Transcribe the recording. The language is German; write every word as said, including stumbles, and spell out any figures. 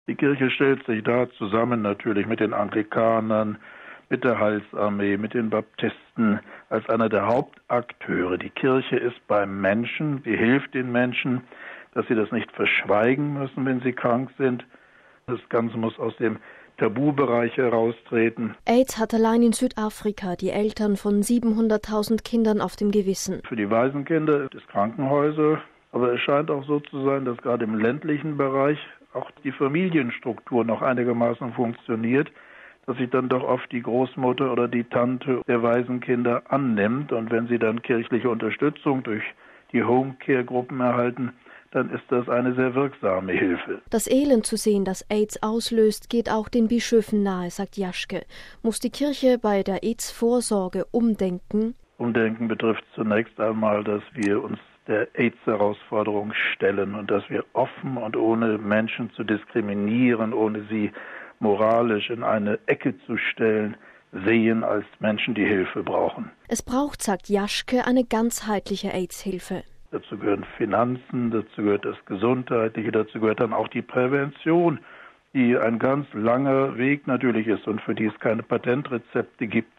Die Kirche stellt sich da zusammen natürlich mit den Anglikanern, mit der Heilsarmee, mit den Baptisten als einer der Hauptakteure. Die Kirche ist beim Menschen, sie hilft den Menschen, dass sie das nicht verschweigen müssen, wenn sie krank sind. Das Ganze muss aus dem Tabubereich heraustreten. AIDS hat allein in Südafrika die Eltern von siebenhunderttausend Kindern auf dem Gewissen. Für die Waisenkinder ist Krankenhäuser, aber es scheint auch so zu sein, dass gerade im ländlichen Bereich auch die Familienstruktur noch einigermaßen funktioniert, dass sich dann doch oft die Großmutter oder die Tante der Waisenkinder annimmt. Und wenn sie dann kirchliche Unterstützung durch die Homecare-Gruppen erhalten, dann ist das eine sehr wirksame Hilfe. Das Elend zu sehen, das AIDS auslöst, geht auch den Bischöfen nahe, sagt Jaschke. Muss die Kirche bei der AIDS-Vorsorge umdenken? Umdenken betrifft zunächst einmal, dass wir uns der AIDS-Herausforderung stellen und dass wir offen und ohne Menschen zu diskriminieren, ohne sie moralisch in eine Ecke zu stellen, sehen als Menschen, die Hilfe brauchen. Es braucht, sagt Jaschke, eine ganzheitliche AIDS-Hilfe. Dazu gehören Finanzen, dazu gehört das Gesundheitliche, dazu gehört dann auch die Prävention, die ein ganz langer Weg natürlich ist und für die es keine Patentrezepte gibt.